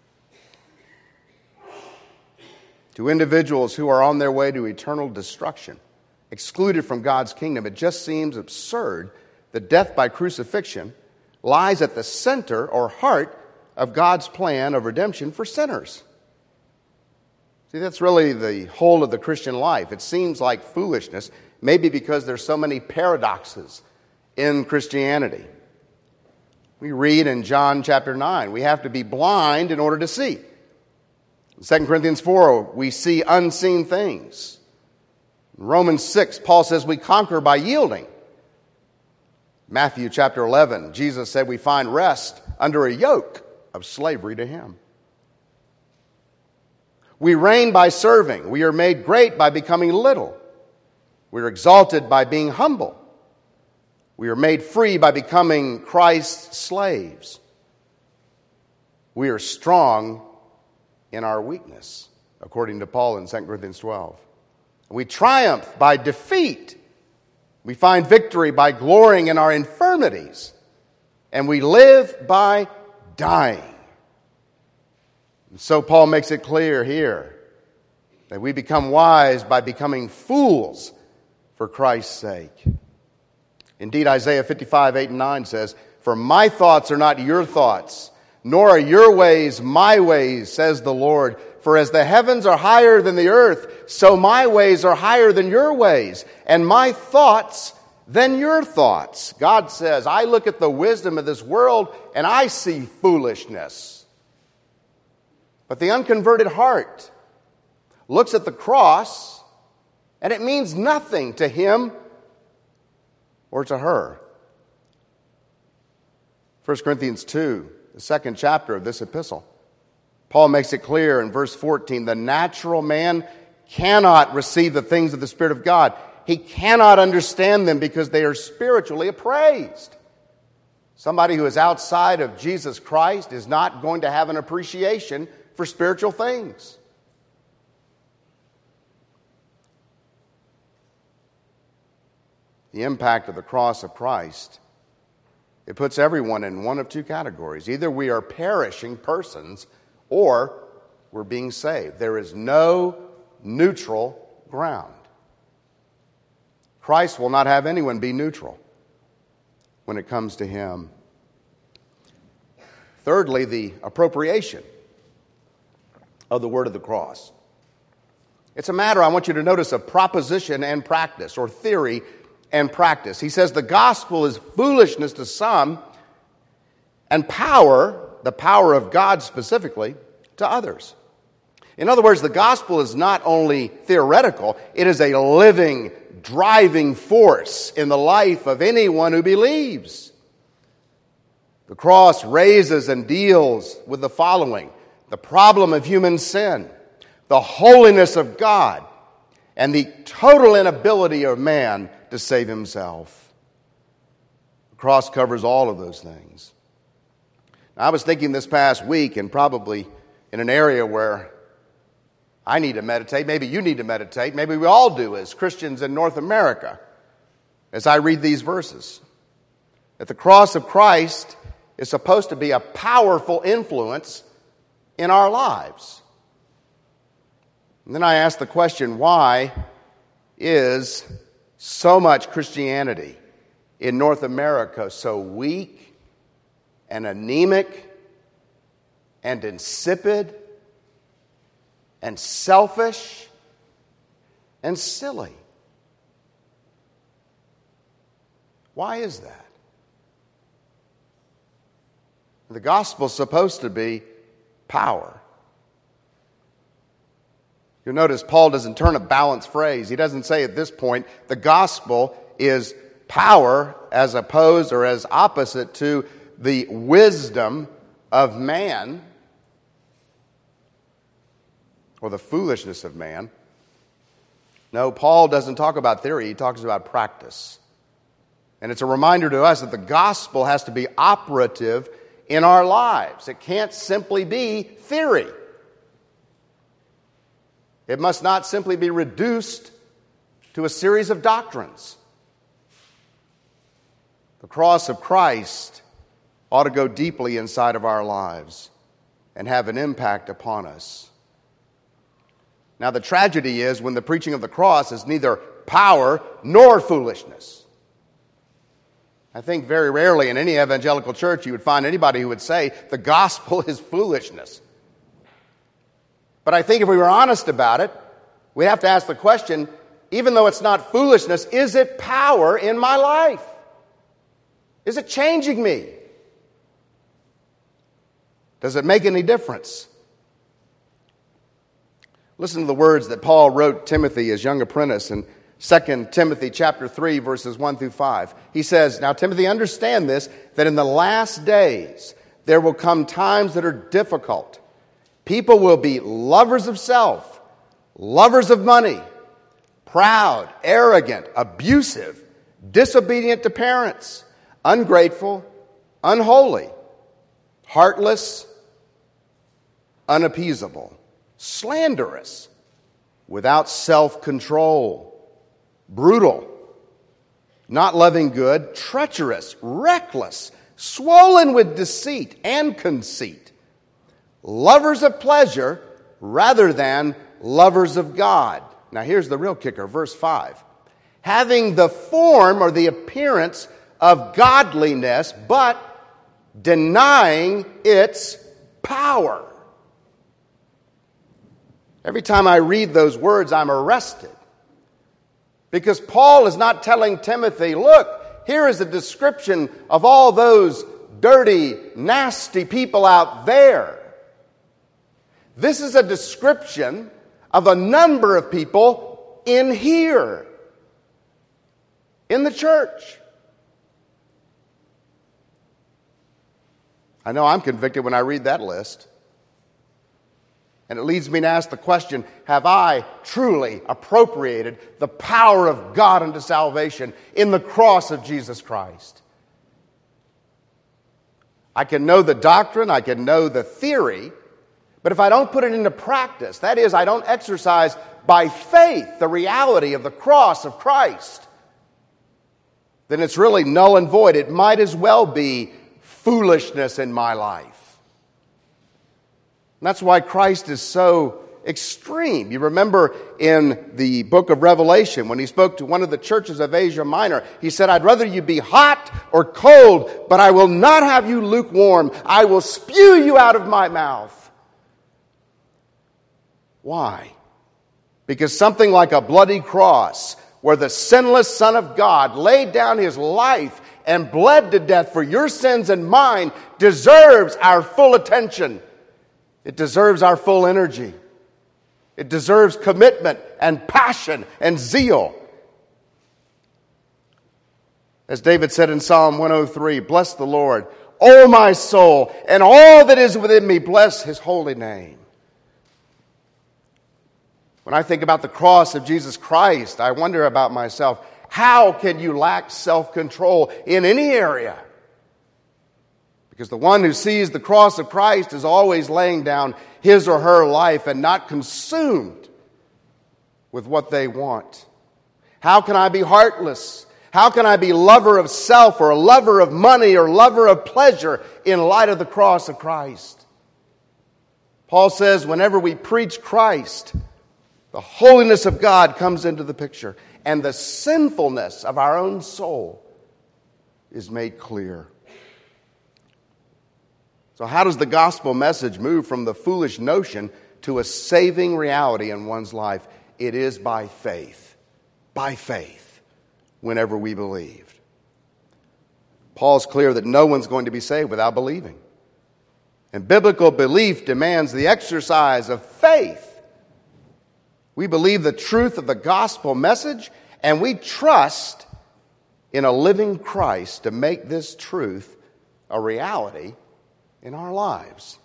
To individuals who are on their way to eternal destruction, excluded from God's kingdom, it just seems absurd that death by crucifixion lies at the center or heart of God's plan of redemption for sinners. See, that's really the whole of the Christian life. It seems like foolishness, maybe because there's so many paradoxes in Christianity. We read in John chapter nine, we have to be blind in order to see. In Second Corinthians four, we see unseen things. In Romans six, Paul says we conquer by yielding. Matthew chapter eleven, Jesus said we find rest under a yoke of slavery to him. We reign by serving. We are made great by becoming little. We are exalted by being humble. We are made free by becoming Christ's slaves. We are strong in our weakness, according to Paul in Second Corinthians twelve. We triumph by defeat. We find victory by glorying in our infirmities. And we live by dying. And so Paul makes it clear here that we become wise by becoming fools for Christ's sake. Indeed, Isaiah fifty-five, eight and nine says, "For my thoughts are not your thoughts, nor are your ways my ways, says the Lord. For as the heavens are higher than the earth, so my ways are higher than your ways, and my thoughts than your thoughts." God says, I look at the wisdom of this world and I see foolishness. But the unconverted heart looks at the cross and it means nothing to him or to her. First Corinthians two, the second chapter of this epistle, Paul makes it clear in verse fourteen, the natural man cannot receive the things of the Spirit of God. He cannot understand them because they are spiritually appraised. Somebody who is outside of Jesus Christ is not going to have an appreciation for spiritual things. The impact of the cross of Christ, it puts everyone in one of two categories. Either we are perishing persons or we're being saved. There is no neutral ground. Christ will not have anyone be neutral when it comes to him. Thirdly, the appropriation of the word of the cross. It's a matter, I want you to notice, of proposition and practice, or theory and practice. He says the gospel is foolishness to some and power, the power of God specifically, to others. In other words, the gospel is not only theoretical, it is a living, driving force in the life of anyone who believes. The cross raises and deals with the following: the problem of human sin, the holiness of God, and the total inability of man to save himself. The cross covers all of those things. Now, I was thinking this past week, and probably in an area where I need to meditate, maybe you need to meditate, maybe we all do as Christians in North America, as I read these verses, that the cross of Christ is supposed to be a powerful influence in our lives. And then I ask the question, why is so much Christianity in North America so weak and anemic and insipid and selfish and silly? Why is that? The gospel is supposed to be power. You'll notice Paul doesn't turn a balanced phrase. He doesn't say at this point the gospel is power as opposed or as opposite to the wisdom of man or the foolishness of man. No, Paul doesn't talk about theory. He talks about practice. And it's a reminder to us that the gospel has to be operative in our lives. It can't simply be theory. It must not simply be reduced to a series of doctrines. The cross of Christ ought to go deeply inside of our lives and have an impact upon us. Now, the tragedy is when the preaching of the cross is neither power nor foolishness. I think very rarely in any evangelical church you would find anybody who would say the gospel is foolishness. But I think if we were honest about it, we have to ask the question, even though it's not foolishness, is it power in my life? Is it changing me? Does it make any difference? Listen to the words that Paul wrote Timothy, his young apprentice, in Second Timothy chapter three, verses one through five. He says, "Now, Timothy, understand this, that in the last days there will come times that are difficult. People will be lovers of self, lovers of money, proud, arrogant, abusive, disobedient to parents, ungrateful, unholy, heartless, unappeasable, slanderous, without self-control, brutal, not loving good, treacherous, reckless, swollen with deceit and conceit, lovers of pleasure rather than lovers of God." Now here's the real kicker, verse five. "Having the form or the appearance of godliness, but denying its power." Every time I read those words, I'm arrested. Because Paul is not telling Timothy, look, here is a description of all those dirty, nasty people out there. This is a description of a number of people in here, in the church. I know I'm convicted when I read that list. And it leads me to ask the question, have I truly appropriated the power of God unto salvation in the cross of Jesus Christ? I can know the doctrine, I can know the theory, but if I don't put it into practice, that is, I don't exercise by faith the reality of the cross of Christ, then it's really null and void. It might as well be foolishness in my life. And that's why Christ is so extreme. You remember in the book of Revelation, when he spoke to one of the churches of Asia Minor, he said, "I'd rather you be hot or cold, but I will not have you lukewarm. I will spew you out of my mouth." Why? Because something like a bloody cross where the sinless Son of God laid down his life and bled to death for your sins and mine, deserves our full attention. It deserves our full energy. It deserves commitment and passion and zeal. As David said in Psalm one oh three, bless the Lord, O my soul, and all that is within me, bless his holy name. When I think about the cross of Jesus Christ, I wonder about myself, how can you lack self-control in any area? Because the one who sees the cross of Christ is always laying down his or her life and not consumed with what they want. How can I be heartless? How can I be lover of self or a lover of money or lover of pleasure in light of the cross of Christ? Paul says whenever we preach Christ, the holiness of God comes into the picture, and the sinfulness of our own soul is made clear. So how does the gospel message move from the foolish notion to a saving reality in one's life? It is by faith. By faith, whenever we believe. Paul's clear that no one's going to be saved without believing. And biblical belief demands the exercise of faith. We believe the truth of the gospel message, and we trust in a living Christ to make this truth a reality in our lives.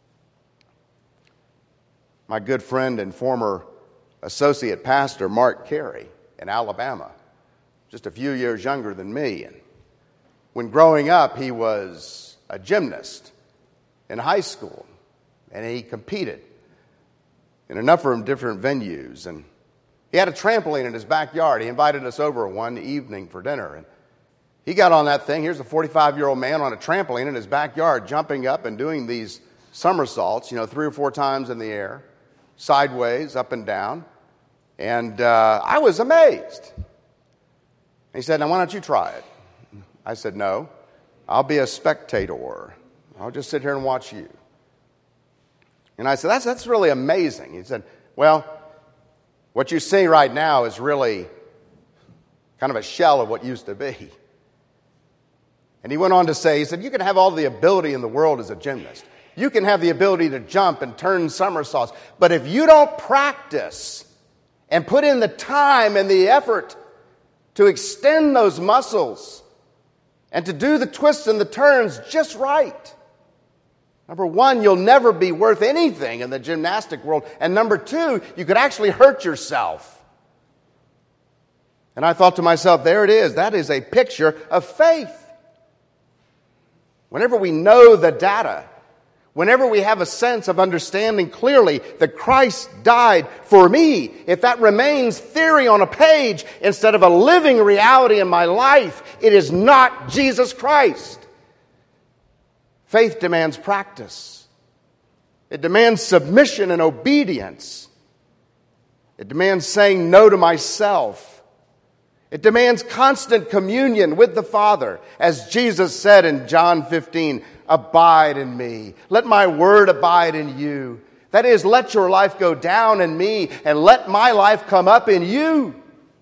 My good friend and former associate pastor, Mark Carey, in Alabama, just a few years younger than me. And when growing up, he was a gymnast in high school, and he competed in a number of different venues. And he had a trampoline in his backyard. He invited us over one evening for dinner. And he got on that thing. Here's a forty-five-year-old man on a trampoline in his backyard, jumping up and doing these somersaults, you know, three or four times in the air, sideways, up and down. And uh, I was amazed. He said, now why don't you try it? I said, no, I'll be a spectator. I'll just sit here and watch you. And I said, that's, that's really amazing. He said, well, what you see right now is really kind of a shell of what used to be. And he went on to say, he said, you can have all the ability in the world as a gymnast. You can have the ability to jump and turn somersaults. But if you don't practice and put in the time and the effort to extend those muscles and to do the twists and the turns just right, number one, you'll never be worth anything in the gymnastic world. And number two, you could actually hurt yourself. And I thought to myself, there it is. That is a picture of faith. Whenever we know the data, whenever we have a sense of understanding clearly that Christ died for me, if that remains theory on a page instead of a living reality in my life, it is not Jesus Christ. Faith demands practice. It demands submission and obedience. It demands saying no to myself. It demands constant communion with the Father. As Jesus said in John fifteen, abide in me. Let my word abide in you. That is, let your life go down in me and let my life come up in you.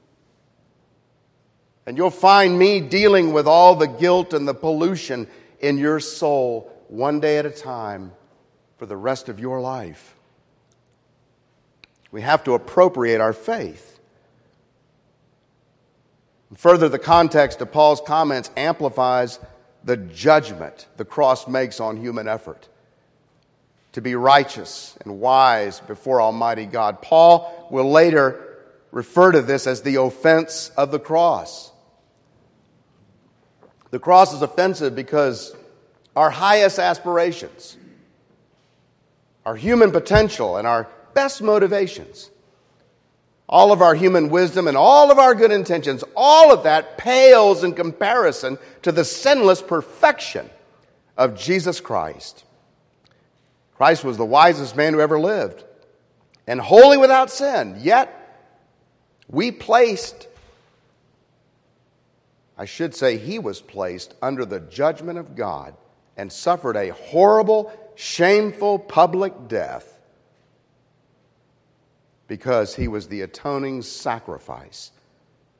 And you'll find me dealing with all the guilt and the pollution in your soul one day at a time for the rest of your life. We have to appropriate our faith. Further, the context of Paul's comments amplifies the judgment the cross makes on human effort to be righteous and wise before Almighty God. Paul will later refer to this as the offense of the cross. The cross is offensive because our highest aspirations, our human potential, and our best motivations, all of our human wisdom and all of our good intentions, all of that pales in comparison to the sinless perfection of Jesus Christ. Christ was the wisest man who ever lived and wholly without sin. Yet, we placed, I should say he was placed under the judgment of God and suffered a horrible, shameful public death because he was the atoning sacrifice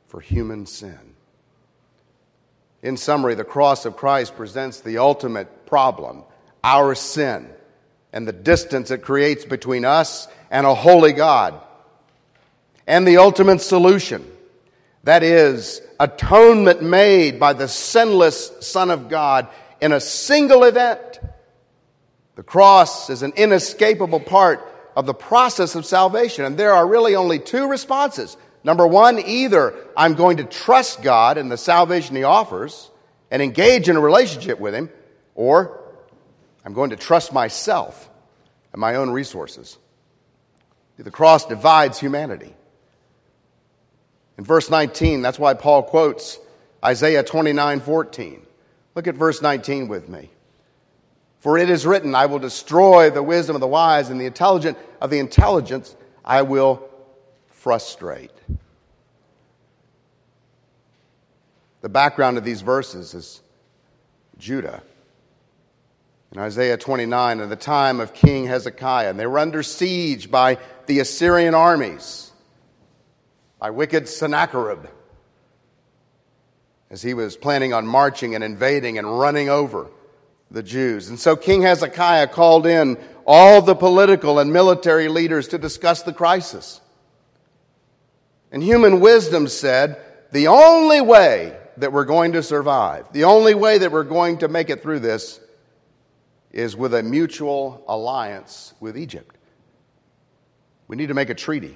for human sin. In summary, the cross of Christ presents the ultimate problem, our sin, and the distance it creates between us and a holy God. And the ultimate solution, that is, atonement made by the sinless Son of God in a single event. The cross is an inescapable part of the process of salvation, and there are really only two responses. Number one, either I'm going to trust God and the salvation He offers and engage in a relationship with Him, or I'm going to trust myself and my own resources. The cross divides humanity. In verse nineteen, that's why Paul quotes Isaiah twenty-nine fourteen. Look at verse nineteen with me. For it is written, I will destroy the wisdom of the wise, and the intelligent of the intelligent I will frustrate. The background of these verses is Judah. In Isaiah twenty-nine, at the time of King Hezekiah, and they were under siege by the Assyrian armies, by wicked Sennacherib, as he was planning on marching and invading and running over the Jews. And so King Hezekiah called in all the political and military leaders to discuss the crisis. And human wisdom said, the only way that we're going to survive, the only way that we're going to make it through this is with a mutual alliance with Egypt. We need to make a treaty.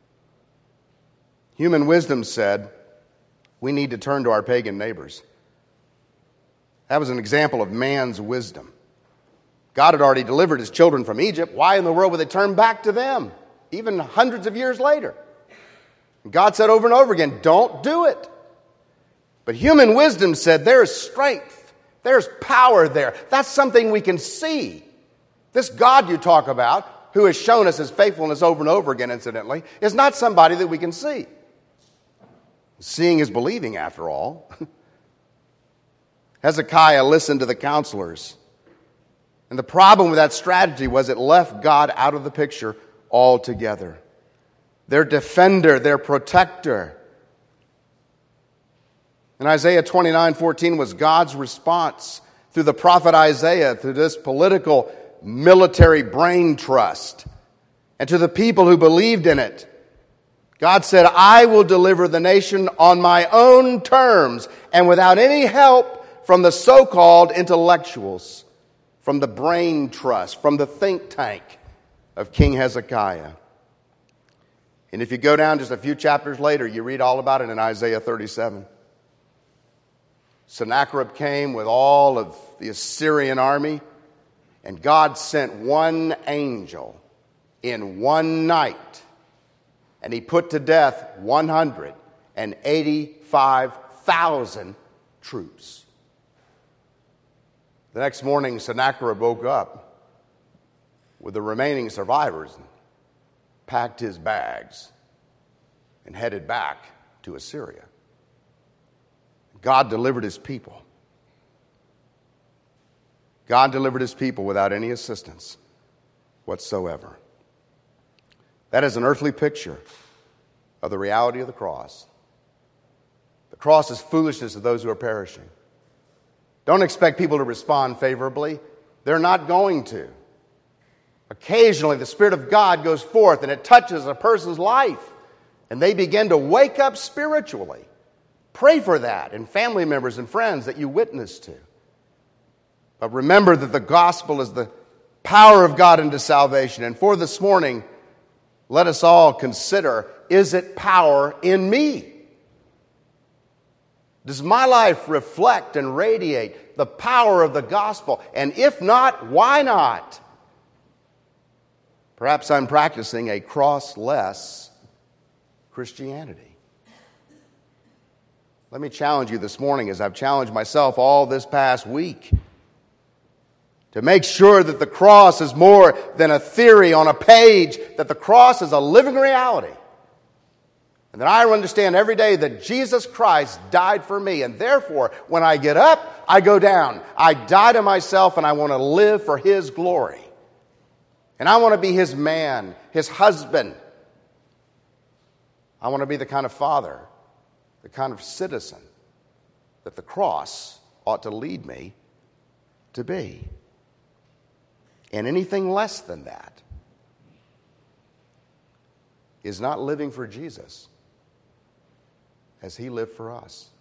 Human wisdom said, we need to turn to our pagan neighbors. That was an example of man's wisdom. God had already delivered His children from Egypt. Why in the world would they turn back to them, even hundreds of years later? And God said over and over again, don't do it. But human wisdom said, there's strength, there's power there. That's something we can see. This God you talk about, who has shown us His faithfulness over and over again, incidentally, is not somebody that we can see. Seeing is believing, after all. Hezekiah listened to the counselors. And the problem with that strategy was it left God out of the picture altogether. Their defender, their protector. And Isaiah twenty-nine fourteen was God's response through the prophet Isaiah, through this political military brain trust, and to the people who believed in it. God said, I will deliver the nation on my own terms and without any help from the so-called intellectuals, from the brain trust, from the think tank of King Hezekiah. And if you go down just a few chapters later, you read all about it in Isaiah thirty-seven. Sennacherib came with all of the Assyrian army, and God sent one angel in one night, and he put to death one hundred eighty-five thousand troops. The next morning, Sennacherib woke up with the remaining survivors, and packed his bags, and headed back to Assyria. God delivered His people. God delivered His people without any assistance whatsoever. That is an earthly picture of the reality of the cross. The cross is foolishness to those who are perishing. Don't expect people to respond favorably. They're not going to. Occasionally, the Spirit of God goes forth and it touches a person's life, and they begin to wake up spiritually. Pray for that and family members and friends that you witness to. But remember that the gospel is the power of God into salvation. And for this morning, let us all consider, is it power in me? Does my life reflect and radiate the power of the gospel? And if not, why not? Perhaps I'm practicing a cross-less Christianity. Let me challenge you this morning, as I've challenged myself all this past week, to make sure that the cross is more than a theory on a page, that the cross is a living reality. And that I understand every day that Jesus Christ died for me. And therefore, when I get up, I go down. I die to myself, and I want to live for His glory. And I want to be His man, His husband. I want to be the kind of father the kind of citizen that the cross ought to lead me to be. And anything less than that is not living for Jesus as he lived for us.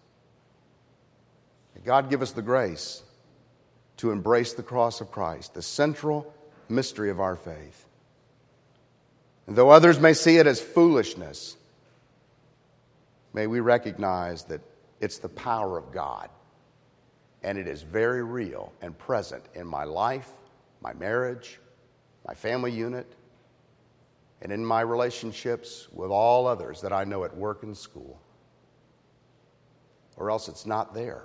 God give us the grace to embrace the cross of Christ, the central mystery of our faith. And though others may see it as foolishness, may we recognize that it's the power of God, and it is very real and present in my life, my marriage, my family unit, and in my relationships with all others that I know at work and school. Or else it's not there.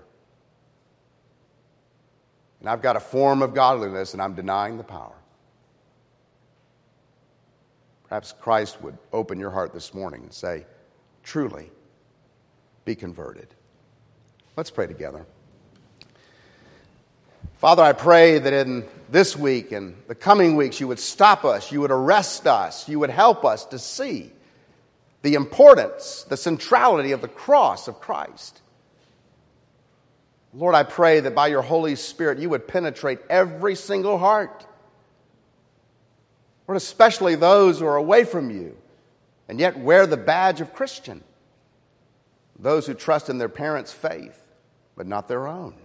And I've got a form of godliness and I'm denying the power. Perhaps Christ would open your heart this morning and say, truly, be converted. Let's pray together. Father, I pray that in this week and the coming weeks you would stop us, you would arrest us, you would help us to see the importance, the centrality of the cross of Christ. Lord, I pray that by your Holy Spirit you would penetrate every single heart. Lord, especially those who are away from you and yet wear the badge of Christian. Those who trust in their parents' faith, but not their own.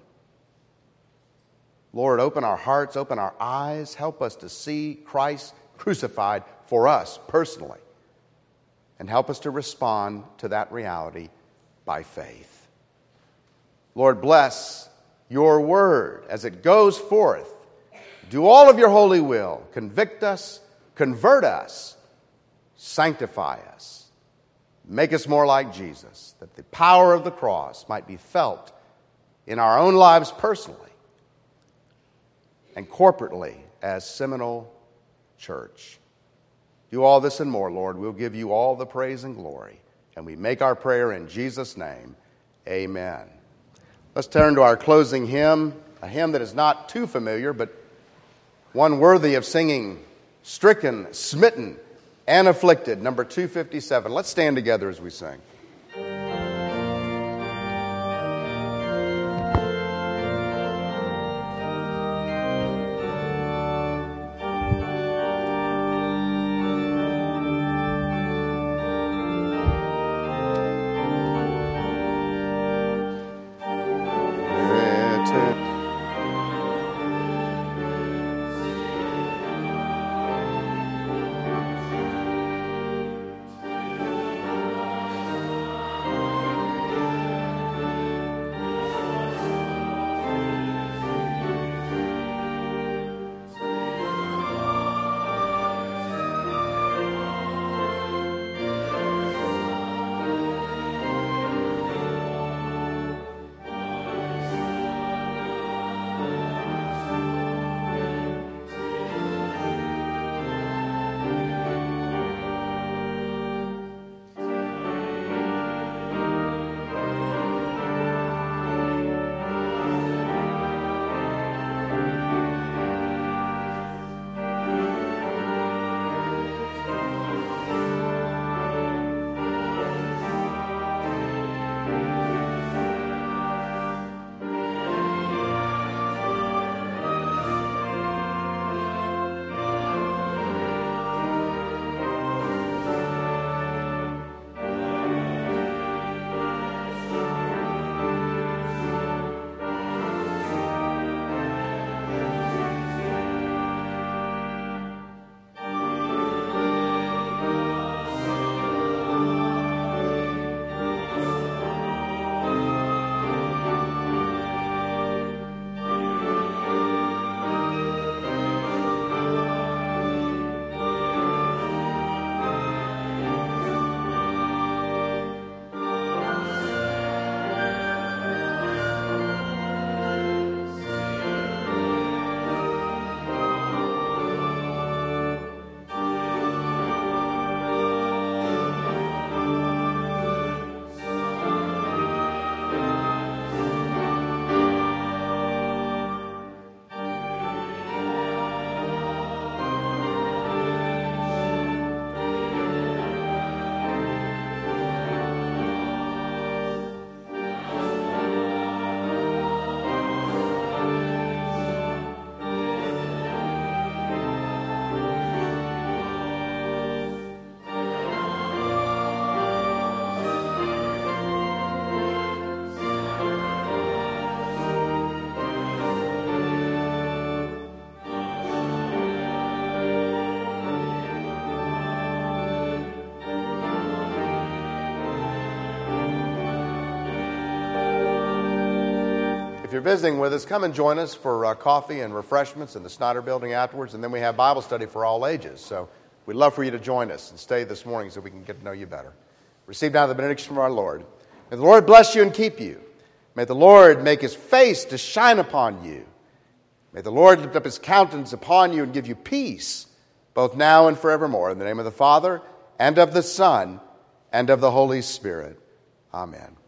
Lord, open our hearts, open our eyes, help us to see Christ crucified for us personally, and help us to respond to that reality by faith. Lord, bless your word as it goes forth. Do all of your holy will. Convict us, convert us, sanctify us. Make us more like Jesus, that the power of the cross might be felt in our own lives personally and corporately as Seminole Church. Do all this and more, Lord. We'll give you all the praise and glory. And we make our prayer in Jesus' name. Amen. Let's turn to our closing hymn, a hymn that is not too familiar, but one worthy of singing, Stricken, Smitten, and Afflicted, number two fifty-seven. Let's stand together as we sing. If you're visiting with us, come and join us for uh, coffee and refreshments in the Snyder Building afterwards, and then we have Bible study for all ages. So we'd love for you to join us and stay this morning so we can get to know you better. Receive now the benediction from our Lord. May the Lord bless you and keep you. May the Lord make his face to shine upon you. May the Lord lift up his countenance upon you and give you peace, both now and forevermore. In the name of the Father, and of the Son, and of the Holy Spirit. Amen.